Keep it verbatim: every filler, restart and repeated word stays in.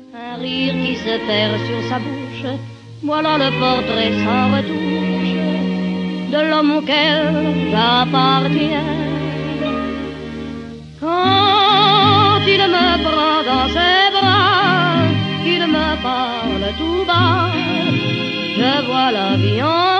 Un rire qui se perd sur sa bouche, voilà le portrait sans retouche de l'homme auquel j'appartiens. Quand il me prend dans ses bras, qu'il me parle tout bas, je vois la vie en